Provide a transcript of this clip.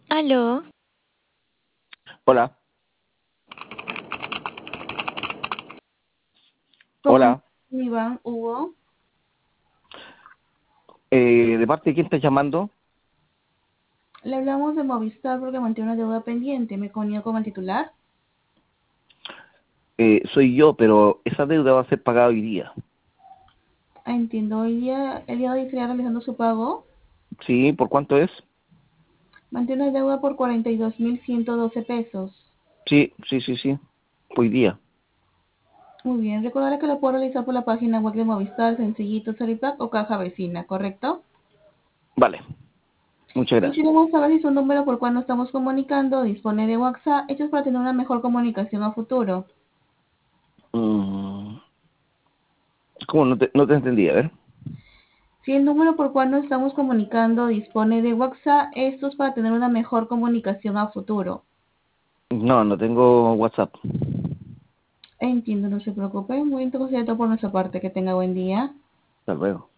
Aló, Hola, ¿Cómo estás, hola. Iván? Hugo, ¿De parte de quién estás llamando? le hablamos de Movistar porque mantiene una deuda pendiente. ¿Me comunico con el titular? Soy yo, pero esa deuda va a ser pagada hoy día. Entiendo, el día de hoy estaría realizando su pago. ¿Sí? ¿Por cuánto es? Mantiene una deuda por 42.112 pesos. Sí, sí, sí, sí. Hoy día. Muy bien, recordaré que lo puedo realizar por la página web de Movistar, Sencillito, Solipac o Caja Vecina, ¿correcto? Vale, muchas gracias. Quisiéramos saber si su número por cual nos estamos comunicando dispone de WhatsApp, hechos para tener una mejor comunicación a futuro. Mm, ¿Cómo? No te entendí, a ver. Si el número por cual nos estamos comunicando dispone de WhatsApp, esto es para tener una mejor comunicación a futuro. No, no tengo WhatsApp. Entiendo, no se preocupe. Muy interesante por nuestra parte. Que tenga buen día. Hasta luego.